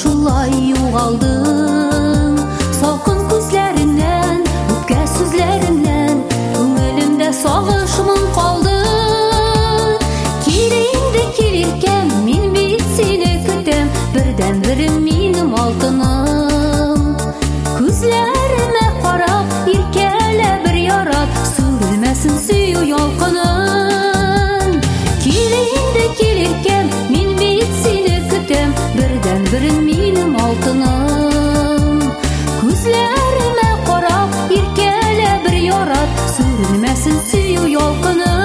шулай югалдың. Салкын күзләреннән, үпкә сүзләреннән күңелемдә сагышмын калды. Кил инде килиркәм, мин бит сине көтәм, бердән-берем минем алтыным. Күзләремә карап, иркәлә бер ярат, сүрелмәсен сөю ялкыным. Кил инде килиркәм, мин бит сине көтәм, бердән-берем минем алтыным. Күзләремә карап, иркәлә бер ярат, сүрелмәсен сөю ялкыным.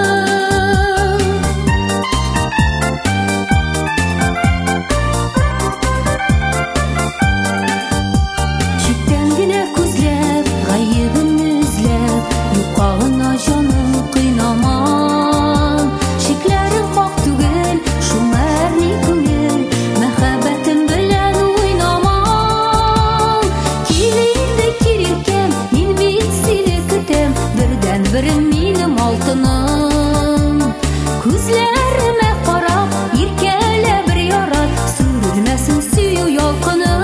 Читтән генә күзләп, гаебемне эзләп, юкагына җаным кыйнамам. Шикләрем хак түгел, шуңар ни күңел, мәхәббәтем белән уйнамам. Кил инде килиркәм, мин бит сине көтәм, бердән-берем минем алтыным. Күзләремә карап, иркәлә бер ярат, сүрелмәсен сөю ялкыным.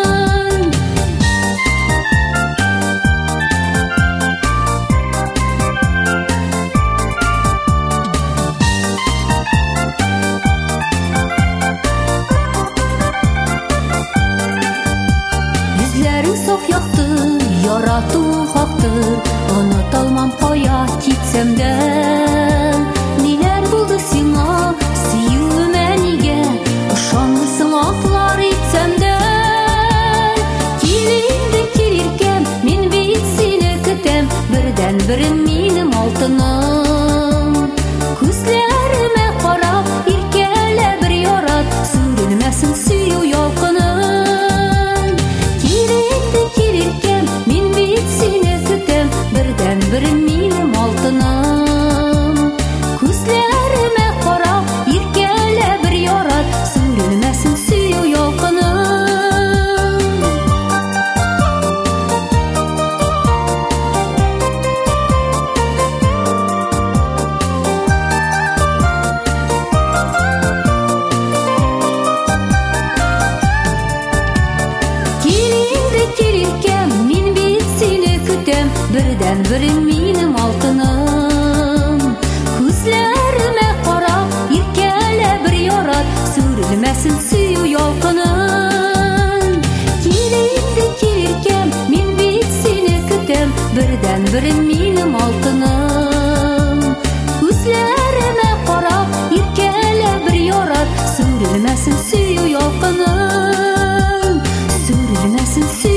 Йөзләрең саф яктыр, яратуың хактыр, оныта алмам кая китсәм дә. Ниләр булды сиңа, сөюемә нигә, ышанмыйсың аклар итсәм дә. Кил инде килиркәм, мин бит сине көтәм, бердән-берем минем алтыным. Күзләремә карап, иркәлә бер ярат, сүрелмәсен сөю ялкыным. Кил инде килиркәм, мин бит сине көтәм, бердән-берем минем алтыным. Күзләремә карап, иркәлә бер ярат, сүрелмәсен сөю ялкыным. Кил инде килиркәм, мин бит сине көтәм, бердән-берем минем алтыным. Күзләремә карап, иркәлә бер ярат, сүрелмәсен сөю ялкыным. Кил инде килиркәм, мин бит сине көтәм, бердән-берем минем алтыным. Күзләремә карап, иркәлә бер ярат, сүрелмәсен сөю ялкыным. Сүрелмәсен сөю